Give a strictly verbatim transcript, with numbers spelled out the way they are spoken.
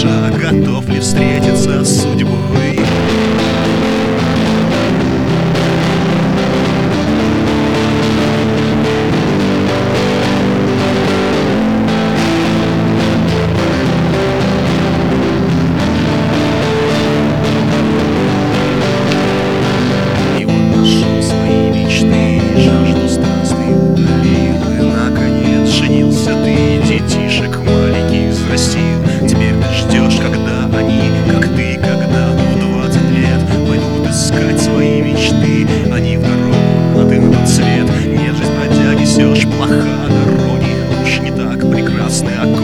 душа, готов ли встретиться с судьбой? Детишек маленьких взрастил. Теперь ты ждешь, когда они, как ты когда-то в двадцать лет, пойдут искать свои мечты. Они в дорогу, а ты на тот свет. Нет, жизнь бродяги, все ж плоха, дороги уж не так прекрасны.